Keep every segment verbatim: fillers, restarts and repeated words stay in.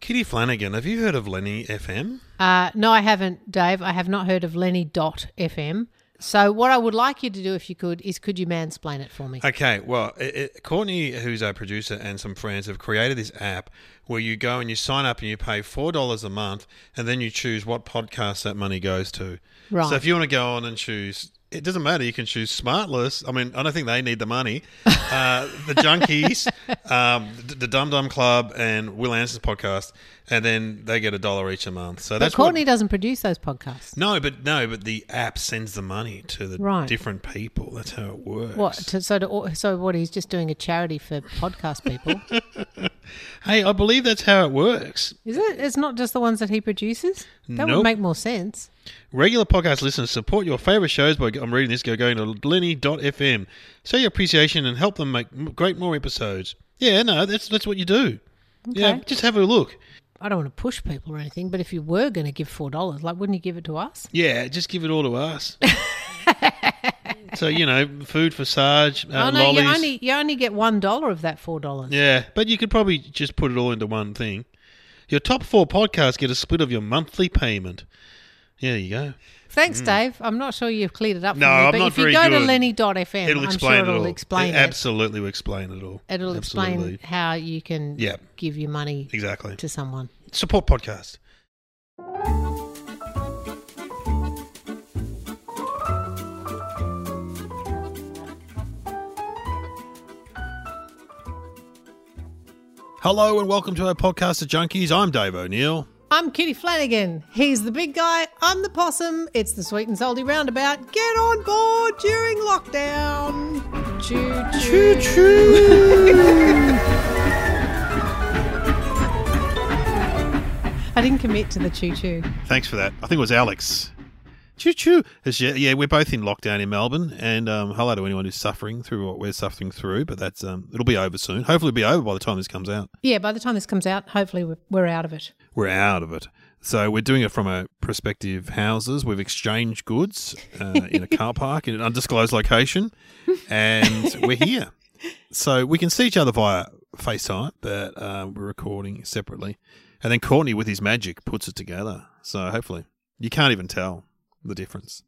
Kitty Flanagan, have you heard of Lenny F M? Uh, no, I haven't, Dave. I have not heard of Lenny dot F M. So what I would like you to do, if you could, is could you mansplain it for me? Okay, well, it, it, Courtney, who's our producer, and some friends have created this app where you go and you sign up and you pay four dollars a month and then you choose what podcast that money goes to. Right. So if you want to go on and choose, it doesn't matter, you can choose Smartless. I mean, I don't think they need the money. Uh, the Junkies, um, the, the Dum Dum Club and Will Anderson's podcast, and then they get a dollar each a month. So but that's Courtney what, doesn't produce those podcasts. No, but no, but the app sends the money to the Right. different people. That's how it works. What? To, so, to, so what? He's just doing a charity for podcast people. Hey, I believe that's how it works. Is it? It's not just the ones that he produces? That Nope. would make more sense. Regular podcast listeners support your favourite shows by, I'm reading this, go going to Lenny dot F M. Show your appreciation and help them make m- great more episodes. Yeah, no, that's that's what you do. Okay. Yeah, just have a look. I don't want to push people or anything, but if you were going to give four dollars, like, wouldn't you give it to us? Yeah, just give it all to us. So, you know, food for Sarge, uh, oh, no, lollies. you only, you only get one dollar of that four dollars. Yeah, but you could probably just put it all into one thing. Your top four podcasts get a split of your monthly payment. Yeah, there you go. Thanks, Dave. I'm not sure you've cleared it up No, for me, I'm but not if you very go to good. Lenny dot F M, It'll I'm explain sure it it'll all. explain it it. Absolutely will explain it all. It'll Absolutely. explain how you can Yeah. give your money Exactly. to someone. Support podcast. Hello and welcome to our podcast, The Junkies. I'm Dave O'Neill. I'm Kitty Flanagan. He's the big guy. I'm the possum. It's the sweet and salty roundabout. Get on board during lockdown. Choo choo choo. I didn't commit to the choo choo. Thanks for that. I think it was Alex. Choo choo. Yeah, yeah, we're both in lockdown in Melbourne, and um, hello to anyone who's suffering through what we're suffering through. But that's um, it'll be over soon. Hopefully, it'll be over by the time this comes out. Yeah, by the time this comes out, hopefully we're, we're out of it. We're out of it. So we're doing it from a prospective houses. We've exchanged goods uh, in a car park in an undisclosed location, and we're here. So we can see each other via FaceTime, but uh, we're recording separately. And then Courtney, with his magic, puts it together. So hopefully you can't even tell the difference.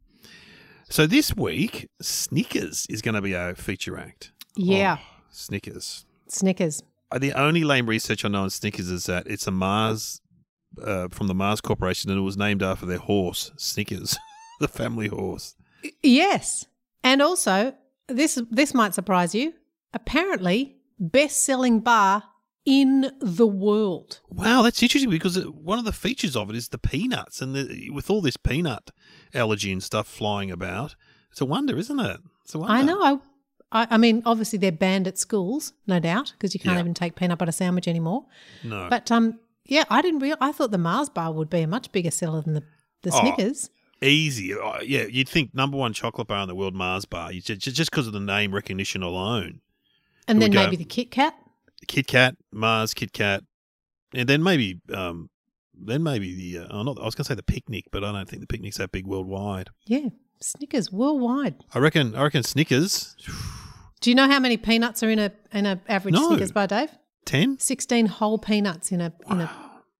So this week, Snickers is going to be our feature act. Yeah. Oh, Snickers. Snickers. The only lame research I know on Snickers is that it's a Mars, uh, from the Mars Corporation, and it was named after their horse, Snickers, the family horse. Yes. And also, this this might surprise you, apparently best-selling bar in the world. Wow, that's interesting because one of the features of it is the peanuts, and the, with all this peanut allergy and stuff flying about, it's a wonder, isn't it? It's a wonder. I know. I, I, I mean, obviously they're banned at schools, no doubt, because you can't Yeah. even take peanut butter sandwich anymore. No. But um, yeah, I didn't real. I thought the Mars bar would be a much bigger seller than the the Oh, Snickers. Easy. Oh, yeah, you'd think number one chocolate bar in the world, Mars bar, you just just because of the name recognition alone. And Here then we go. maybe the Kit Kat. Kit Kat, Mars, Kit Kat, and then maybe, um, then maybe the. Uh, oh, not, I was going to say the picnic, but I don't think the picnic's that big worldwide. Yeah, Snickers worldwide. I reckon. I reckon Snickers. Do you know how many peanuts are in a in a average No. Snickers bar, Dave? Ten. Sixteen whole peanuts in a in a.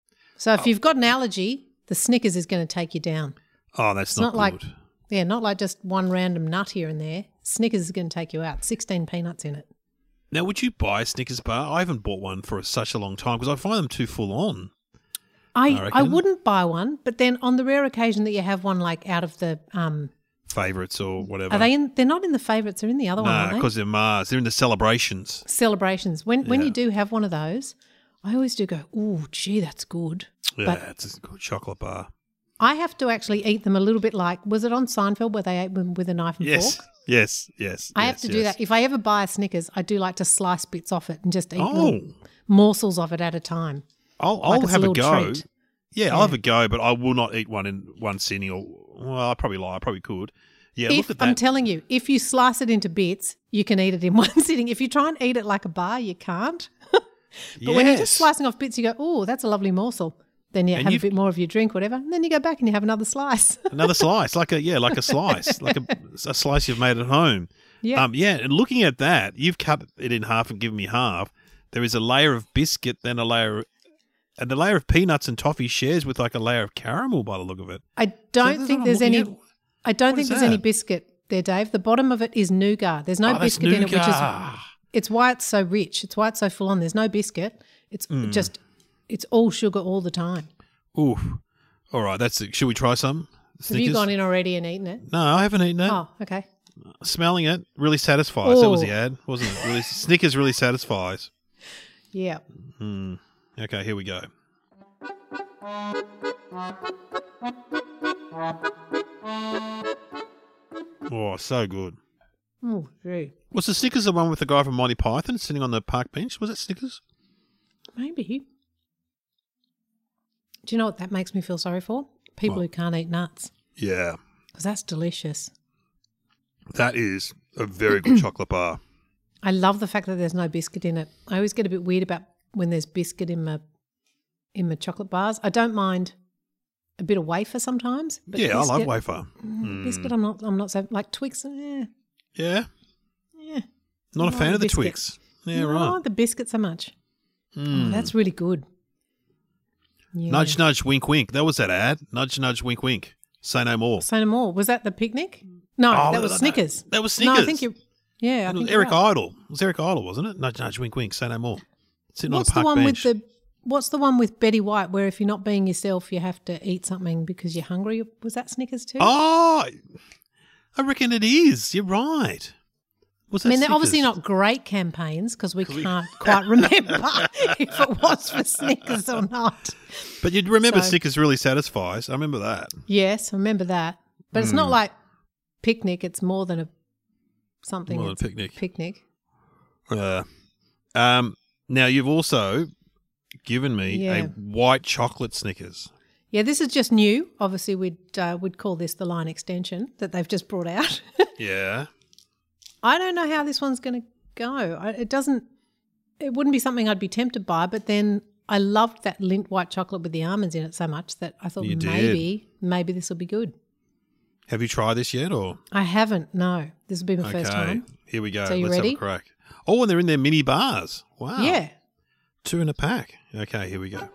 So if you've got an allergy, the Snickers is going to take you down. Oh, that's It's not, not good. like yeah, not like just one random nut here and there. Snickers is going to take you out. Sixteen peanuts in it. Now, would you buy a Snickers bar? I haven't bought one for such a long time because I find them too full on. I I I reckon. wouldn't buy one, but then on the rare occasion that you have one like out of the um, Favourites or whatever. are they in? They're not in the favourites. They're in the other one, No, aren't they? because they're Mars. They're in the celebrations. Celebrations. When when Yeah. you do have one of those, I always do go, oh, gee, that's good. Yeah, But it's a good chocolate bar. I have to actually eat them a little bit like, was it on Seinfeld where they ate them with a knife and Yes, fork? yes, yes. I yes, have to do yes. that. If I ever buy a Snickers, I do like to slice bits off it and just eat Oh. little morsels of it at a time. I'll, Like I'll it's a have a, little go. treat. Yeah, Yeah. I'll have a go, but I will not eat one in one sitting. Or well, I probably lie. I probably could. Yeah, If, look at that. I'm telling you, if you slice it into bits, you can eat it in one sitting. If you try and eat it like a bar, you can't. But when you're just Yes. slicing off bits, you go, oh, that's a lovely morsel. Then you And have a you've- bit more of your drink, whatever. And then you go back and you have another slice. Another slice, like a yeah, like a slice, like a, a slice you've made at home. Yeah. Um, yeah. And looking at that, you've cut it in half and given me half. There is a layer of biscuit, then a layer and the layer of peanuts and toffee shares with like a layer of caramel by the look of it. I So don't that's think what there's I'm any. looking I don't What think is there's any that? biscuit there, Dave. The bottom of it is nougat. There's no Oh, that's biscuit in it, which is nougat. it's why it's so rich. It's why it's so full on. There's no biscuit. It's Mm. just it's all sugar all the time. Oof. All right, that's it. Should we try some? Have you gone in already and eaten it? No, I haven't eaten it. Oh, okay. Smelling it really satisfies. That was the Oh. ad, wasn't it? Really, Snickers really satisfies. Yeah. Hmm. Okay, here we go. Oh, so good. Oh, gee. Was the Snickers the one with the guy from Monty Python sitting on the park bench? Was it Snickers? Maybe. Do you know what that makes me feel sorry for? People What? who can't eat nuts. Yeah. Because that's delicious. That is a very good chocolate bar. I love the fact that there's no biscuit in it. I always get a bit weird about when there's biscuit in my in my chocolate bars. I don't mind a bit of wafer sometimes. But Yeah, I love biscuit- wafer. Mm, Biscuit, I'm not. I'm not so like Twix. Eh, Yeah. yeah. Not a Not fan a of the biscuit. Twix. Yeah, no, right. the biscuit so much. Mm. Oh, that's really good. Yeah. Nudge, nudge, wink, wink. That was that ad. Nudge, nudge, wink, wink. Say no more. Say no more. Was that the picnic? No, Oh, that was no, Snickers. that was No, I Snickers. think you. Yeah, I It was think you're Eric right. Idle. It was Eric Idle, wasn't it? Nudge, nudge, wink, wink. Say no more. Sitting What's on a the park one bench. with the? What's the one with Betty White where if you're not being yourself, you have to eat something because you're hungry? Was that Snickers too? Oh, I reckon it is. You're right. Was I mean, that they're obviously Snickers? not great campaigns because we we- can't quite remember if it was for Snickers or not. But you'd remember So- Snickers really satisfies. I remember that. Yes, I remember that. But it's Hmm. not like picnic. It's more than a something. More than a It's picnic. Picnic. Uh, um, now, you've also given me Yeah. a white chocolate Snickers. Yeah, this is just new. Obviously, we'd uh, we'd call this the line extension that they've just brought out. Yeah. I don't know how this one's going to go. I, it doesn't. It wouldn't be something I'd be tempted by. But then I loved that Lindt white chocolate with the almonds in it so much that I thought You did. maybe maybe this will be good. Have you tried this yet, or I haven't. No, this will be my first okay? time. Here we go. So you Let's ready? have a crack. Oh, and they're in their mini bars. Wow. Yeah. Two in a pack. Okay, here we go.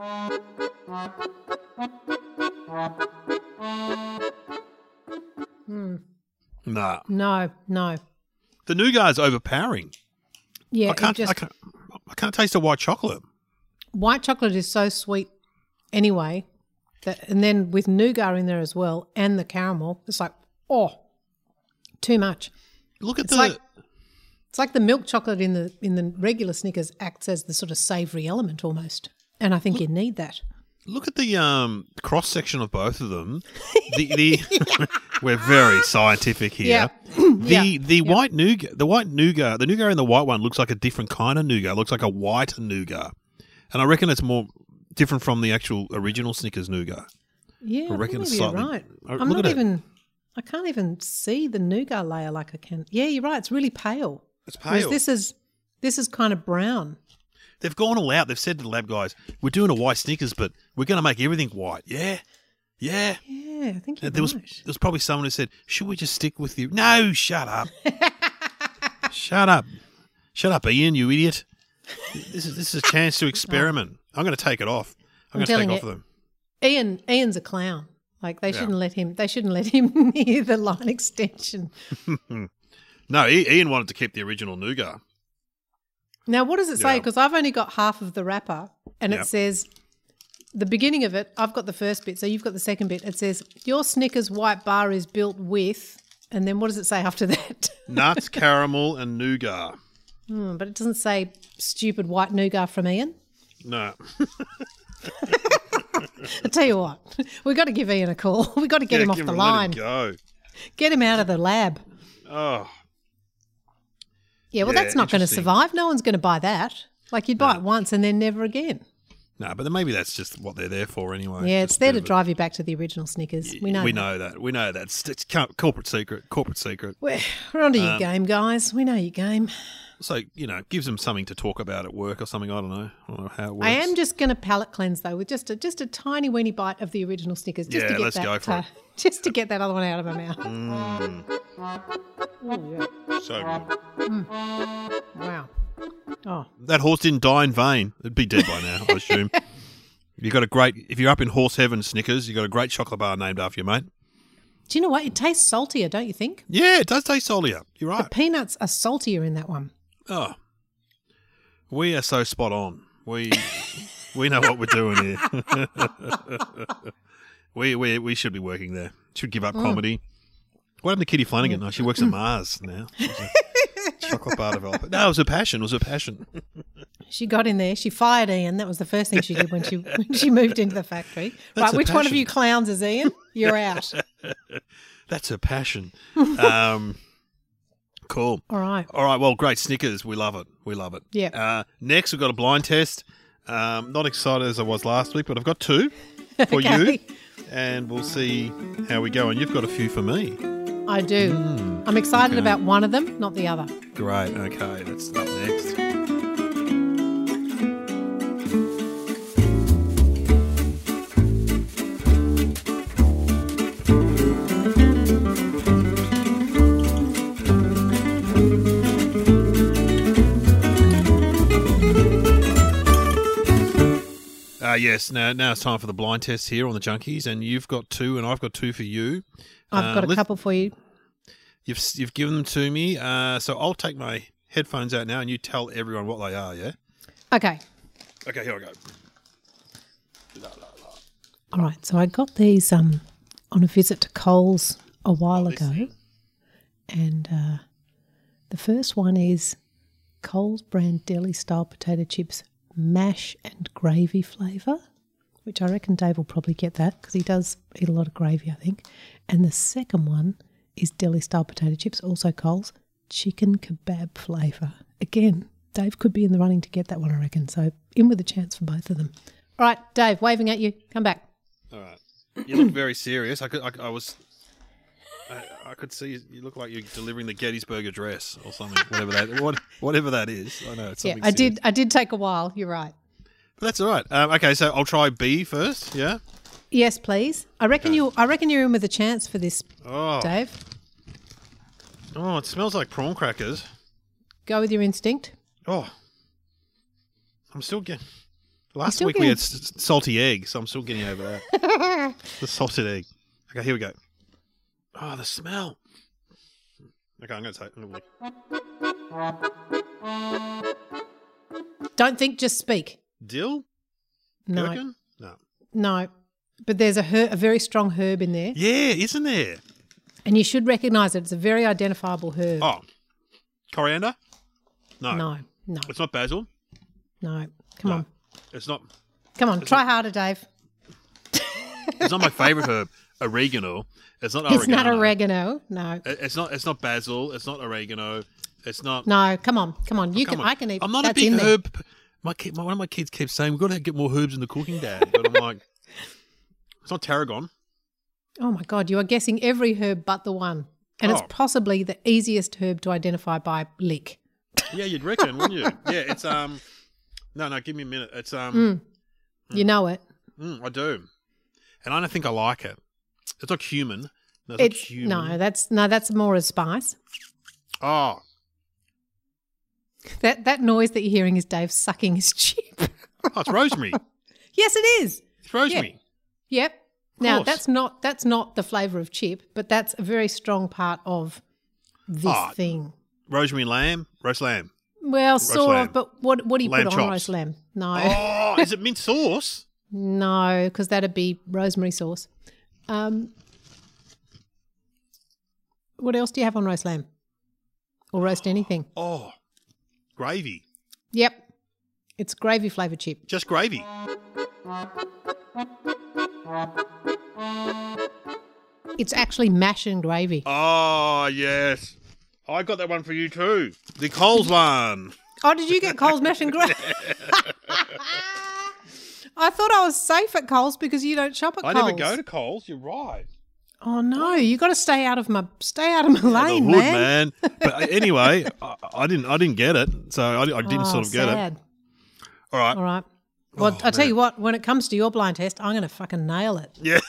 Nah. No, no. The nougat's overpowering. Yeah, I it can't, just, I can't I can't taste the white chocolate. white chocolate is so sweet anyway. That, and then with nougat in there as well and the caramel, it's like, oh, too much. Look at It's the like it's like the milk chocolate in the in the regular Snickers acts as the sort of savoury element almost. And I think you need that. look at the um cross section of both of them. The the we're very scientific here. Yeah. The Yeah. the white nougat the white nougat the nougat in the white one looks like a different kind of nougat. It looks like a white nougat. And I reckon it's more different from the actual original Snickers nougat. Yeah, I reckon maybe it's you're slightly- right. uh, I'm look not at it. even I can't even see the nougat layer like I can. Yeah, you're right. It's really pale. It's Whereas pale. this is this is kind of brown. They've gone all out. They've said to the lab guys, "We're doing a white Snickers, but we're going to make everything white." Yeah, yeah. Yeah, I think you're There was right. there was probably someone who said, "Should we just stick with you?" No, shut up. Shut up. Shut up, Ian, you idiot. This is this is a chance to experiment. I'm going to take it off. I'm, I'm going to take telling off you. them. Ian Ian's a clown. Like they Yeah. shouldn't let him. They shouldn't let him near the line extension. No, I- Ian wanted to keep the original nougat. Now, what does it say? Yeah. Because I've only got half of the wrapper, and Yep. it says the beginning of it. I've got the first bit, so you've got the second bit. It says your Snickers white bar is built with, and then what does it say after that? Nuts, caramel, and nougat. Hmm, but it doesn't say stupid white nougat from Ian. No. I tell you what, we've got to give Ian a call. We've got to get Yeah, him off give the him- let him line. go. Get him out of the lab. Oh, Yeah, well, Yeah, that's not going to interesting. survive. No one's going to buy that. Like you'd buy it once and then never again. no, but then maybe that's just what they're there for anyway. Yeah, Just it's a there bit to of a- drive you back to the original Snickers. We know. We that. know that. We know that. It's, it's co- corporate secret. Corporate secret. We're, we're onto Um, your game, guys. We know your game. So, you know, gives them something to talk about at work or something. I don't know. I don't know how it works. I am just going to palate cleanse though with just a just a tiny weeny bite of the original Snickers, just Yeah, to get let's that, go for uh, it. just to get that other one out of my mouth. Mm, Oh, yeah. so good. Wow. Oh, That horse didn't die in vain. It'd be dead by now, I assume. You got a great. If you're up in horse heaven, Snickers, you got a great chocolate bar named after you, mate. Do you know what? It tastes saltier, don't you think? Yeah, it does taste saltier. You're right. The peanuts are saltier in that one. Oh, we are so spot on. We we know what we're doing here. we we we should be working there. Should give up Mm. comedy. What happened to Kitty Flanagan? No, she works at Mars now. She's a chocolate bar developer. No, it was her passion. It was her passion. She got in there. She fired Ian. That was the first thing she did when she when she moved into the factory. That's right, a which one of passion. you clowns is Ian? You're out. That's her passion. Um, cool. All right. All right. Well, great Snickers. We love it. We love it. Yeah. Uh, next, we've got a blind test. Um, not excited as I was last week, but I've got two for Okay. you, and we'll see how we go. And you've got a few for me. I do. I'm excited okay. about one of them, not the other. Great. Okay. That's up next. Uh, yes, now now it's time for the blind test here on the Junkies, and you've got two, and I've got two for you. I've Uh, got a let's- couple for you. You've you've given them to me, uh, so I'll take my headphones out now, and you tell everyone what they are. Yeah. Okay. Okay, here I go. All right. So I got these um, on a visit to Coles a while Oh, this ago. thing. And uh, the first one is Coles brand deli style potato chips, mash and gravy flavour, which I reckon Dave will probably get that because he does eat a lot of gravy, I think. And the second one is deli style potato chips, also Coles, chicken kebab flavour. Again, Dave could be in the running to get that one, I reckon. So in with a chance for both of them. All right, Dave, waving at you. Come back. All right. You look very serious. I could. I, I was. I, I could see you, you look like you're delivering the Gettysburg Address or something. Whatever that. What, whatever that is. I know it's Yeah, something. I serious. did. I did take a while. You're right. But that's all right. Um, okay, so I'll try B first. Yeah. Yes, please. I reckon Okay. you. I reckon you're in with a chance for this, Oh. Dave. Oh, it smells like prawn crackers. Go with your instinct. Oh. I'm still getting. Last still week we getting- had s- s- salty egg, so I'm still getting over that. The salted egg. Okay, here we go. Oh, the smell. Okay, I'm going to take. I'm gonna look. Don't think. Just speak. Dill? No, Gherkin? No. no. But there's a her- a very strong herb in there, Yeah, isn't there? and you should recognise it. It's a very identifiable herb. Oh, coriander? No. No, no, It's not basil. no. Come No. on, It's not. come on. Try harder, Dave. It's not my favourite herb. Oregano. It's not oregano. It's not oregano. No, It- It's not. It's not basil. It's not oregano. It's not. no. Come on, come on. You Come can. on. I can eat. I'm not that's a big in there. herb. My, kid, my one of my kids keeps saying we've got to get more herbs in the cooking, Dad. But I'm like, it's not tarragon. Oh my God, you are guessing every herb but the one, and Oh. it's possibly the easiest herb to identify by lick. Yeah, you'd reckon, wouldn't you? Yeah, it's um. No, no. Give me a minute. It's um. You know it. Mm, I do, and I don't think I like it. It's not human. No, it's, It's not human. no. That's no. That's more a spice. Oh, That that noise that you're hearing is Dave sucking his chip. oh, it's rosemary. Yes, it is. It's rosemary. Yep. Now course. that's not that's not the flavour of chip, but that's a very strong part of this Oh, thing. Rosemary lamb, roast lamb. Well, sort lamb. of, but what what do you Lamb put on chops. roast lamb? No, Oh, is it mint sauce? no, because that'd be rosemary sauce. Um, what else do you have on roast lamb? Or roast anything? Oh, gravy. Yep, it's gravy flavoured chip. Just gravy. It's actually mash and gravy. Oh, yes. I got that one for you too. The Coles one. Oh, did you get Coles mash and gravy? I thought I was safe at Coles because you don't shop at I Coles. never go to Coles. You're right. Oh no, you got to stay out of my stay out of my The lane, hood, man. man. But anyway, I, I didn't. I didn't get it, so I, I didn't Oh, sort of get it. sad. All right. All right. Well, Oh, I'll tell man. you what. When it comes to your blind test, I'm going to fucking nail it. Yeah.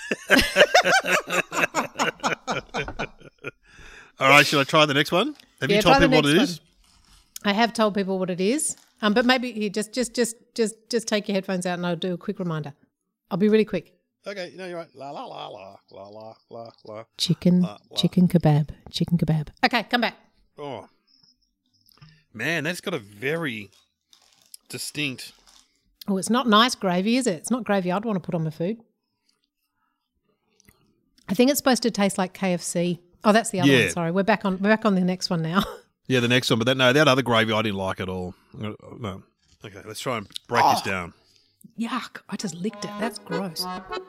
All right. Should I try the next one? Have Yeah, you told try the people what it next is? I have told people what it is, um, but maybe here, just just just just just take your headphones out and I'll do a quick reminder. I'll be really quick. Okay, no, you're right. La la la la la la la la. Chicken, La, la. chicken kebab, chicken kebab. Okay, come back. Oh, man, that's got a very distinct. Oh, it's not nice gravy, is it? It's not gravy I'd want to put on my food. I think it's supposed to taste like K F C. Oh, that's the other Yeah. one. Sorry, we're back on. We're back on the next one now. Yeah, the next one, but that no, that other gravy I didn't like at all. No. Okay, let's try and break this Oh. down. Yuck! I just licked it. That's gross.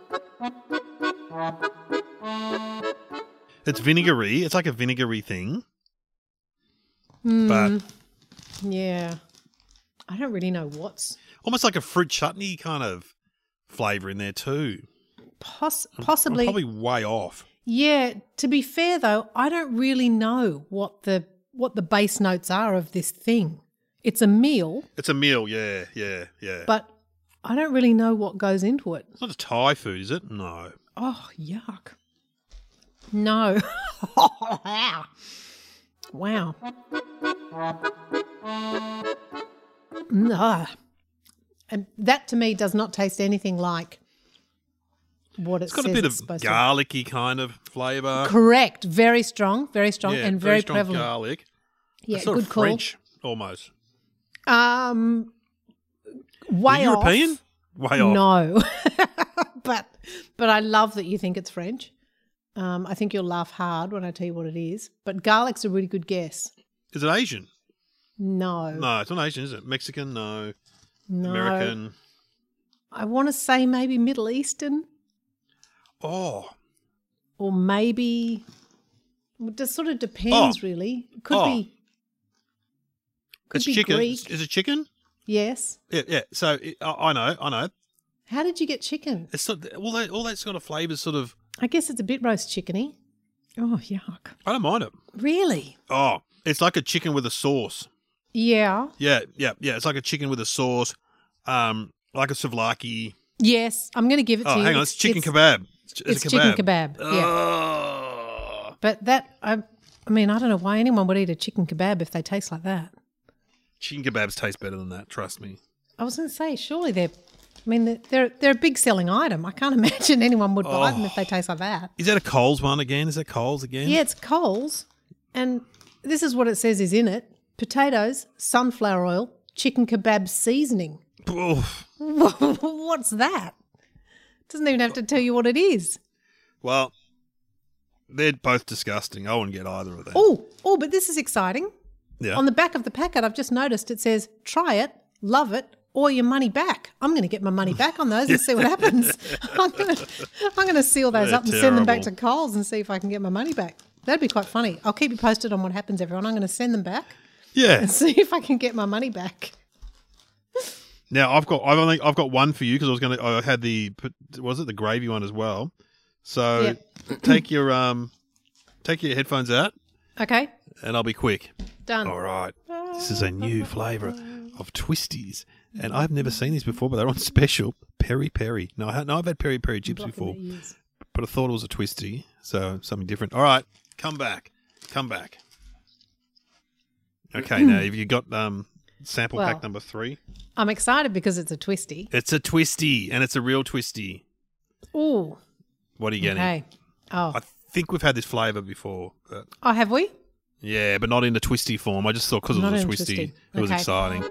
It's vinegary. It's like a vinegary thing. Mm, But yeah, I don't really know what's almost like a fruit chutney kind of flavour in there too. poss- I'm possibly. probably way off. Yeah. To be fair, though, I don't really know what the what the base notes are of this thing. It's a meal, It's a meal, yeah, yeah, yeah. but I don't really know what goes into it. It's not a Thai food, is it? No. Oh, yuck. No. Wow. Nah. And that to me does not taste anything like what it It's got says a bit it's of supposed garlicky kind of flavour. to. Correct. Very strong, very strong, Yeah, and very, strong prevalent. garlic. Yeah, It's sort good of call. French almost. Um, way European? off. Way off. No, but but I love that you think it's French. Um, I think you'll laugh hard when I tell you what it is. But garlic's a really good guess. Is it Asian? No, No, it's not Asian, is it? Mexican? No. no. American? I want to say maybe Middle Eastern, Oh. or maybe it just sort of depends. Oh. Really, could Oh. be. Could It's be chicken. Greek. Is it chicken? Yes. Yeah, yeah. So it, I I know, I know. How did you get chicken? It's not all that all that sort of flavours. Sort of. I guess it's a bit roast chickeny. Oh yuck! I don't mind it. Really? Oh, it's like a chicken with a sauce. Yeah. Yeah, yeah, yeah. It's like a chicken with a sauce, um, like a souvlaki. Yes, I'm going to give it to Oh, you. hang on, it's, chicken kebab. It's, It's a chicken kebab. Yeah. Oh. But that, I, I mean, I don't know why anyone would eat a chicken kebab if they taste like that. Chicken kebabs taste better than that. Trust me. I was going to say, surely they're, I mean, they're, they're they're a big selling item. I can't imagine anyone would buy them if they taste like that. Is that a Coles one again? Is that Coles again? Yeah, it's Coles, and this is what it says is in it: potatoes, sunflower oil, chicken kebab seasoning. Oof. What's that? Doesn't even have to tell you what it is. Well, they're both disgusting. I wouldn't get either of them. Oh, oh, but this is exciting. Yeah. On the back of the packet, I've just noticed it says, try it, love it, or your money back. I'm going to get my money back on those and see what happens. I'm going to I'm going to seal those They're up and send them back to terrible. Coles and see if I can get my money back. That'd be quite funny. I'll keep you posted on what happens, everyone. I'm going to send them back Yeah. and see if I can get my money back. Now I've got I've only I've got one for you because I was going to I had the was it the gravy one as well. So Yep. take your um take your headphones out Okay, and I'll be quick. done. All right. This is a new flavour of Twisties. And I've never seen these before, but they're on special. Peri Peri. No, I ha- no, I've had Peri Peri chips Blocking before, the ears. but I thought it was a Twisty, so something different. All right, come back. Come back. Okay, now have you got um, sample Well- pack number three? I'm excited because it's a twisty. It's a Twisty, and it's a real Twisty. Ooh, What are you getting? okay. Oh, I think we've had this flavour before. But oh, have we? yeah, but not in the Twisty form. I just thought because it Not was a in Twisty, Twisty. it was Okay. exciting.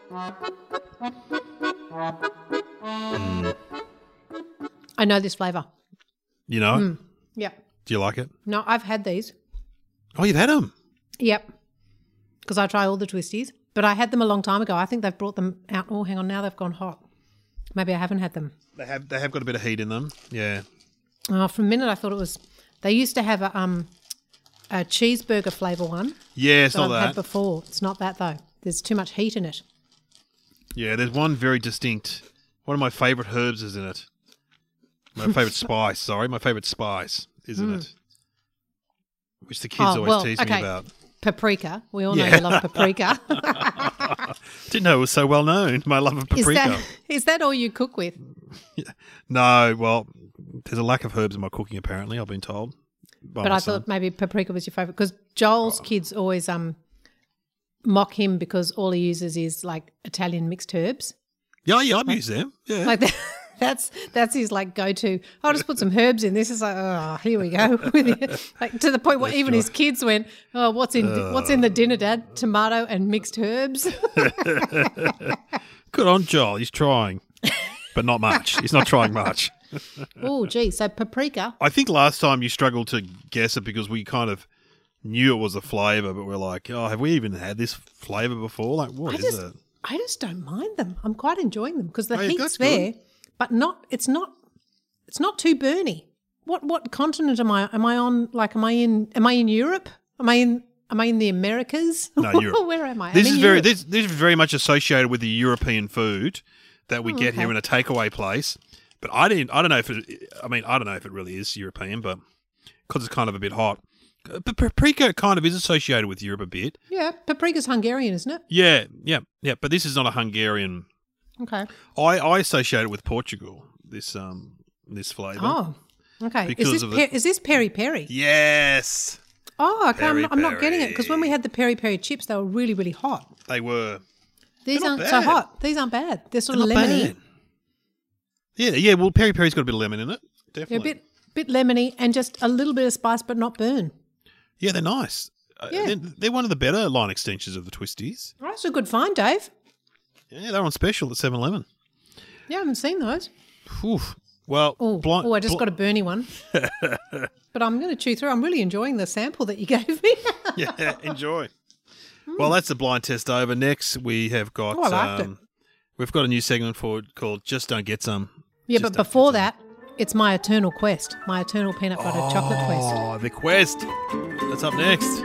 Mm. I know this flavour. You know it? Yep. Do you like it? No, I've had these. Oh, you've had them? Yep. Because I try all the twisties, but I had them a long time ago. I think they've brought them out. Oh, hang on, now they've gone hot. Maybe I haven't had them. They have they have got a bit of heat in them. Yeah. Oh, for a minute I thought it was. They used to have a um a cheeseburger flavour one Yeah, it's that not I've had that. before. It's not that though. There's too much heat in it. Yeah, there's one very distinct. One of my favourite herbs is in it. My favourite spice, sorry. My favourite spice is in it. Which the kids Oh, always well, tease okay. me about. Paprika. We all know Yeah. you love paprika. Didn't know it was so well known, my love of is paprika. that is that all you cook with? No, well, there's a lack of herbs in my cooking apparently, I've been told. by But my I son. thought maybe paprika was your favourite because Joel's Oh. kids always um mock him because all he uses is like Italian mixed herbs. Yeah, yeah, I've used them. Yeah. Like they're, that's that's his like go to. I'll just put some herbs in. This is like, oh, here we go. Like to the point where That's even right. his kids went, oh, what's in Uh. what's in the dinner, Dad? Tomato and mixed herbs. Good on Joel. He's trying, but not much. He's not trying much. Oh, gee. So paprika. I think last time you struggled to guess it because we kind of knew it was a flavour, but we're like, oh, have we even had this flavour before? Like, what I is just it? I just don't mind them. I'm quite enjoying them because the Oh, yeah, heat's that's there, good. but not. It's not. It's not too burny. What what continent am I? Am I on? Like, am I in? Am I in Europe? Am I in? Am I in the Americas? No, Europe. Where am I? This I'm is in very Europe. this this is very much associated with the European food that we Oh, get here okay. in a takeaway place. But I didn't. I don't know if it. I mean, I don't know if it really is European, but because it's kind of a bit hot. But paprika kind of is associated with Europe a bit. Yeah, paprika's Hungarian, isn't it? Yeah, yeah, yeah. But this is not a Hungarian. Okay. I, I associate it with Portugal. This um this flavour. Oh, okay. Because Is this of the- pe- is this peri peri? Yes, Oh, okay. I'm, Peri not, I'm not getting it because when we peri. had the peri peri chips, they were really really hot. they were. These They're not aren't so bad. hot. These aren't bad. They're sort They're of not lemony. bad. Yeah, yeah. Well, peri peri's got a bit of lemon in it. They're Definitely. a bit bit lemony and just a little bit of spice, but not burn. Yeah, they're nice. Uh, Yeah. They're, they're one of the better line extensions of the Twisties. Oh, that's a good find, Dave. Yeah, they're on special at seven eleven. Yeah, I haven't seen those. Oof. Well, Oh, blind, oh, I just bl- got a burny one. But I'm going to chew through. I'm really enjoying the sample that you gave me. Yeah, enjoy. Well, that's the blind test over. Next, we have got. Oh, I liked it. um, We've got a new segment for called "Just Don't Get Some." Yeah, Just but don't before get that, it's my eternal quest, my eternal peanut butter chocolate quest. some. Oh, the quest. That's up next.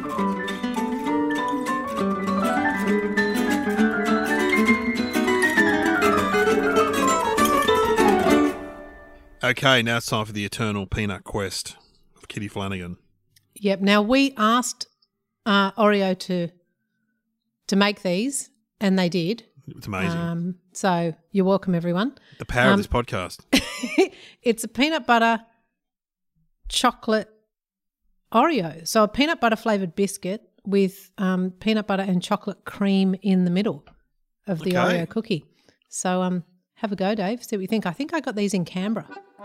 Okay, now it's time for the eternal peanut quest of Kitty Flanagan. Yep. Now we asked uh, Oreo to to make these, and they did. It's amazing. Um, so you're welcome, everyone. the power um, of this podcast. It's a peanut butter chocolate Oreo. So a peanut butter flavored biscuit with um, peanut butter and chocolate cream in the middle of the Okay. Oreo cookie. So um, have a go, Dave. See what you think. I think I got these in Canberra.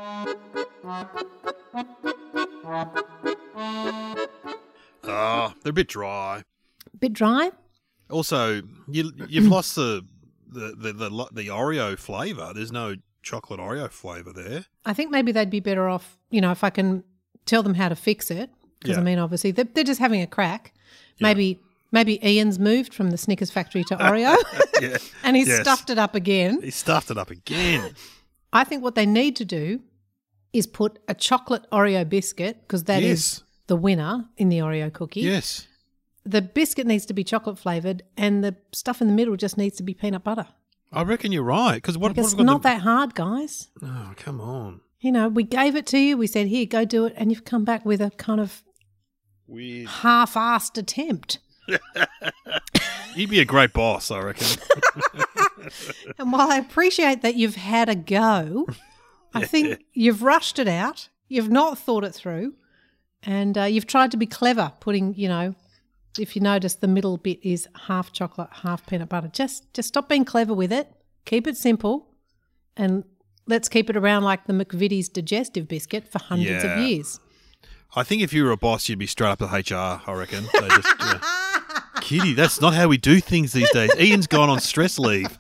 Ah, they're a bit dry. Bit dry. Also, you you've lost the the the the, lo- the Oreo flavour. There's no chocolate Oreo flavour there. I think maybe they'd be better off, you know, if I can tell them how to fix it. Because, Yeah. I mean, obviously, they're, they're just having a crack. Maybe maybe Ian's moved from the Snickers factory to Oreo Yeah, and he's Yes. stuffed it up again. he stuffed it up again. I think what they need to do is put a chocolate Oreo biscuit, because that is Yes. the winner in the Oreo cookie. Yes. The biscuit needs to be chocolate flavoured and the stuff in the middle just needs to be peanut butter. I reckon you're right. Because what, Like, what it's have we got not the- that hard, guys. Oh, come on. You know, we gave it to you. We said, here, go do it. And you've come back with a kind of Weird. half-assed attempt. You'd be a great boss, I reckon. And while I appreciate that you've had a go, I think you've rushed it out. You've not thought it through. And uh, you've tried to be clever, putting, you know, if you notice, the middle bit is half chocolate, half peanut butter. Just just stop being clever with it. Keep it simple. And let's keep it around like the McVitie's digestive biscuit for hundreds Yeah. of years. I think if you were a boss, you'd be straight up to H R, I reckon. They just, yeah. Kitty, that's not how we do things these days. Ian's gone on stress leave.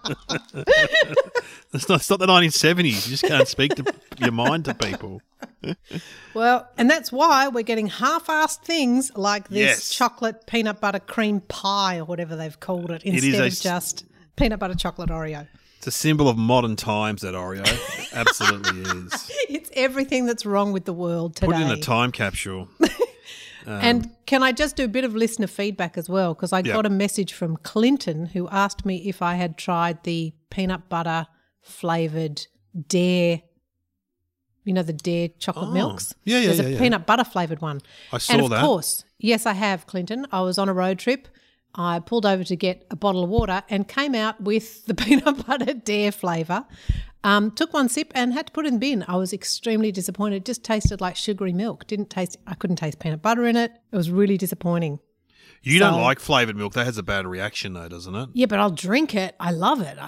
It's not, it's not the nineteen seventies. You just can't speak to your mind to people. Well, and that's why we're getting half-assed things like this Yes. chocolate peanut butter cream pie or whatever they've called it is instead a of s- just peanut butter chocolate Oreo. It's a symbol of modern times, that Oreo. It absolutely is. It's everything that's wrong with the world today. Put it in a time capsule. And can I just do a bit of listener feedback as well? Because I Yeah. got a message from Clinton who asked me if I had tried the peanut butter flavoured Dare, you know, the Dare chocolate Oh. milks? Yeah, yeah, There's yeah, a yeah. peanut butter flavoured one. I saw and of that. course, yes, I have, Clinton. I was on a road trip. I pulled over to get a bottle of water and came out with the peanut butter Dare flavour. Um, took one sip and had to put it in the bin. I was extremely disappointed. It just tasted like sugary milk. Didn't taste. I couldn't taste peanut butter in it. It was really disappointing. You don't So- like flavoured milk. That has a bad reaction, though, doesn't it? Yeah, but I'll drink it. I love it. I,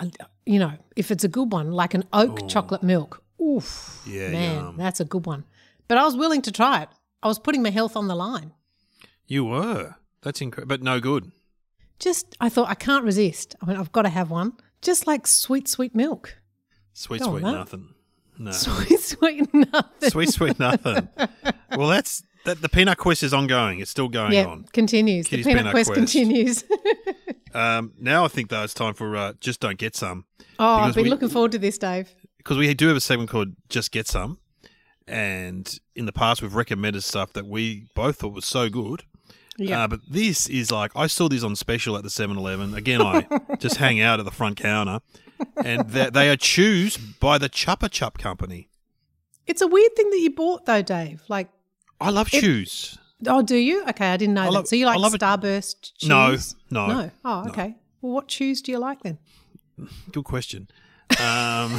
you know, if it's a good one, like an oak Oh. chocolate milk. Oof, Yeah, man, yum. that's a good one. But I was willing to try it. I was putting my health on the line. You were. That's incredible, but no good. Just, I thought, I can't resist. I mean, I've got to have one. Just like sweet, sweet milk. Sweet, Go on, sweet mate. nothing. No. Sweet, sweet nothing. Sweet, sweet nothing. Well, that's that. The peanut quest is ongoing. It's still going Yeah, on. continues. Kitty's the peanut, Peanut quest, Quest. continues. Um, now I think though it's time for uh, just don't get some. Oh, Because I've been we- looking forward to this, Dave. Because we do have a segment called Just Get Some, and in the past we've recommended stuff that we both thought was so good. Yeah. Uh, but this is like, I saw these on special at the seven eleven. Again, I just hang out at the front counter, and they they are chews by the Chupa Chup Company. It's a weird thing that you bought, though, Dave. Like, I love It- chews. oh, do you? Okay, I didn't know I that. love- So you like I love it- Starburst chews? No, no, No. Oh, okay. Well, what chews do you like then? Good question. Um,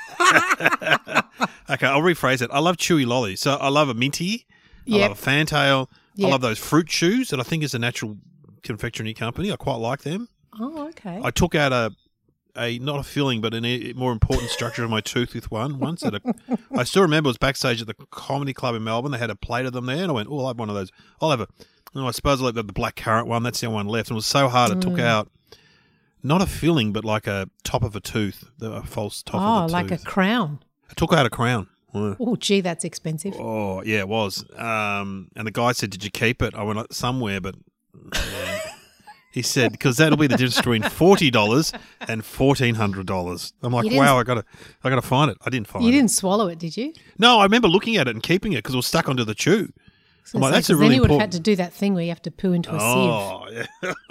okay, I'll rephrase it. I love chewy lollies. So I love a minty. I Yep. love a fantail. I Yep. love those fruit chews that I think is a natural confectionery company. I quite like them. Oh, okay. I took out a, a not a filling, but a e, more important structure of my tooth with one once. At a, I still remember it was backstage at the Comedy Club in Melbourne. They had a plate of them there, and I went, "Oh, I'll have one of those. I'll have a." Oh, I suppose I'll have the black currant one. That's the only one left. And it was so hard. It took Mm. out not a filling, but like a top of a tooth, the a false top oh, of a like tooth. a crown. I took out a crown. Yeah. Oh, gee, that's expensive. Oh, yeah, it was. Um, and the guy said, "Did you keep it?" I went, "Uh, somewhere, but yeah." He said, because that'll be the difference between forty dollars and fourteen hundred dollars. I'm like, You didn't- wow, I gotta, I gotta find it. I didn't find You it. didn't swallow it, did you? No, I remember looking at it and keeping it because it was stuck onto the chew. I'm like, So- that's a 'cause really then you would have important. had to do that thing where you have to poo into a Oh, yeah.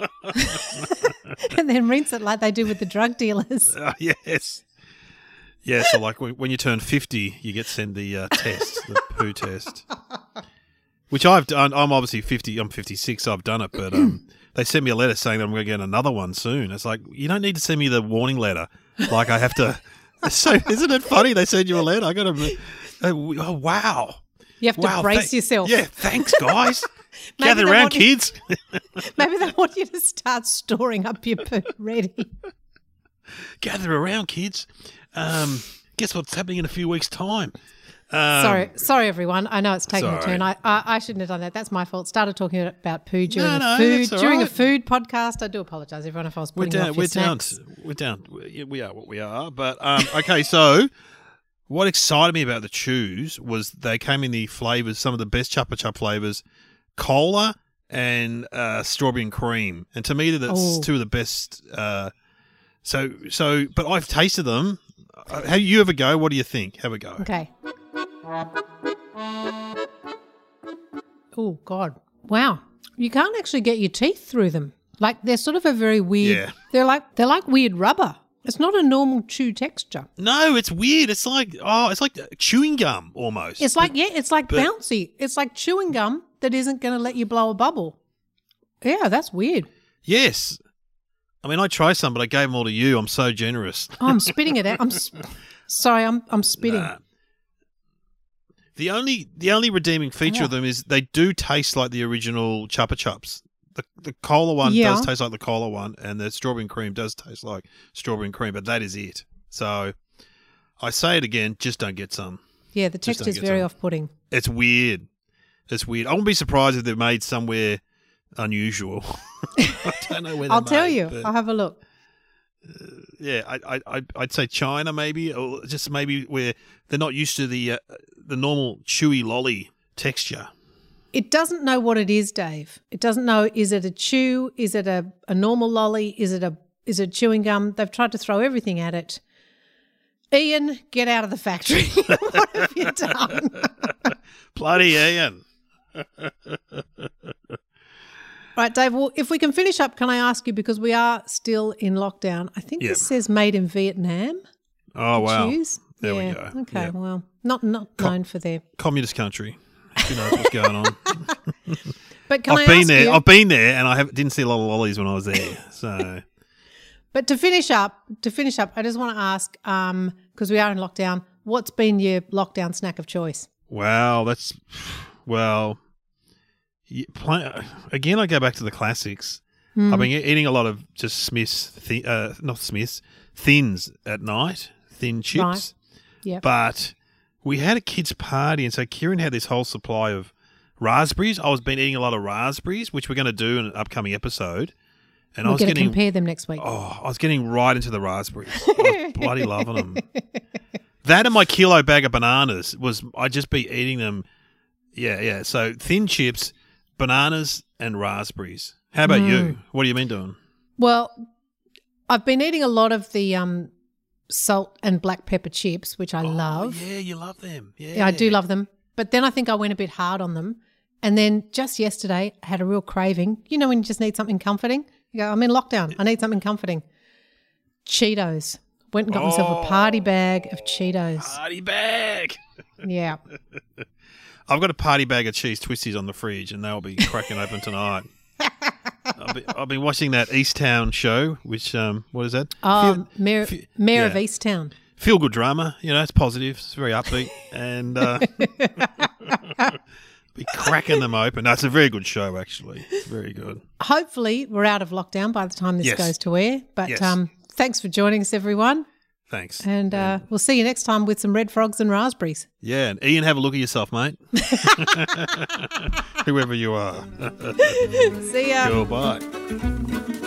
sieve and then rinse it like they do with the drug dealers. Uh, yes. Yeah, so like when, when you turn fifty, you get sent the uh, test, the poo test, which I've done. I'm obviously fifty. I'm fifty-six. So I've done it, but um, they sent me a letter saying that I'm going to get another one soon. It's like, you don't need to send me the warning letter. Like I have to. So isn't it funny? They send you a letter. I got to. Oh wow! You have to Wow, brace tha- yourself. Yeah, thanks, guys. Maybe Gather they around, want you- kids. Maybe they want you to start storing up your poo ready. Gather around, kids. Um, guess what's happening in a few weeks' time? Um, sorry, sorry, everyone. I know it's taken a Sorry. turn. I, I I shouldn't have done that. That's my fault. Started talking about poo during No, a no, food that's all during a right. food podcast. I do apologise, everyone, if I was We're putting you down. off We're your down. snacks. We're down. We we are what we are. But um, okay, so what excited me about the chews was they came in the flavors, some of the best Chupa Chup flavors, cola and uh, strawberry and cream. And to me, that's Oh. two of the best. Uh, so so, but I've tasted them. Uh, Have you ever go? What do you think? Have a go. Okay. Oh God! Wow, you can't actually get your teeth through them. Like they're sort of a very weird. Yeah. They're like they're like weird rubber. It's not a normal chew texture. No, it's weird. It's like oh, it's like chewing gum almost. It's like yeah, it's like but- bouncy. It's like chewing gum that isn't going to let you blow a bubble. Yeah, that's weird. Yes. I mean, I try some, but I gave them all to you. I'm so generous. Oh, I'm spitting it out. I'm s- sorry. I'm I'm spitting. Nah. The only the only redeeming feature of Oh. them is they do taste like the original Chupa Chups. The the cola one Yeah. does taste like the cola one, and the strawberry and cream does taste like strawberry and cream, but that is it. So I say it again, just don't get some. Yeah, the Just don't texture's get very some. off-putting. It's weird. It's weird. I wouldn't be surprised if they're made somewhere unusual. I don't know where they're I'll tell made, you. but- I'll have a look. Yeah, I, I, I'd- I'd say China maybe, or just maybe where they're not used to the uh, the normal chewy lolly texture. It doesn't know what it is, Dave. It doesn't know, is it a chew? Is it a, a normal lolly? Is it a is it chewing gum? They've tried to throw everything at it. Ian, get out of the factory. What have you done? Bloody Ian. Right, Dave, well, if we can finish up, can I ask you, because we are still in lockdown, I think Yep. this says made in Vietnam. Oh, wow. Chews. There we Yeah, go. Okay, Yep. well, not not known for their. Communist country. Who knows what's going on? But can I've I been ask there. you, I've been there, and I have, didn't see a lot of lollies when I was there. So, But to finish up, to finish up, I just want to ask, um, because we are in lockdown, what's been your lockdown snack of choice? wow, that's well. y- Play, again, I go back to the classics. Hmm. I've been e- eating a lot of just Smiths, thi- uh, not Smiths, thins at night, thin chips. Right. Yep. But we had a kids' party, and so Kieran had this whole supply of raspberries. I was been eating a lot of raspberries, which we're going to do in an upcoming episode. And We're I was going to getting compare them next week. oh, I was getting right into the raspberries. I was bloody loving them. That and my kilo bag of bananas was I'd just be eating them. Yeah, yeah. So thin chips, bananas, and raspberries. How about Mm. you? What have you been doing? Well, I've been eating a lot of the um, salt and black pepper chips, which I love. Oh, yeah, you love them. Yeah, Yeah, I do love them. But then I think I went a bit hard on them. And then just yesterday, I had a real craving. You know when you just need something comforting? You go, I'm in lockdown. I need something comforting. Cheetos. Went and got myself a party bag of Cheetos. Party bag. Yeah. I've got a party bag of cheese twisties on the fridge, and they'll be cracking open tonight. I've been, I've been watching that Easttown show, which, um, what is that? Oh, Feel, Mayor, fe- Mayor yeah. of Easttown. Feel good drama. You know, it's positive. It's very upbeat. And uh, be cracking them open. No, it's a very good show, actually. It's very good. Hopefully, we're out of lockdown by the time this Yes. goes to air. But Yes. um, thanks for joining us, everyone. Thanks. And uh, we'll see you next time with some red frogs and raspberries. Yeah, and Ian, have a look at yourself, mate. Whoever you are. See ya. Goodbye.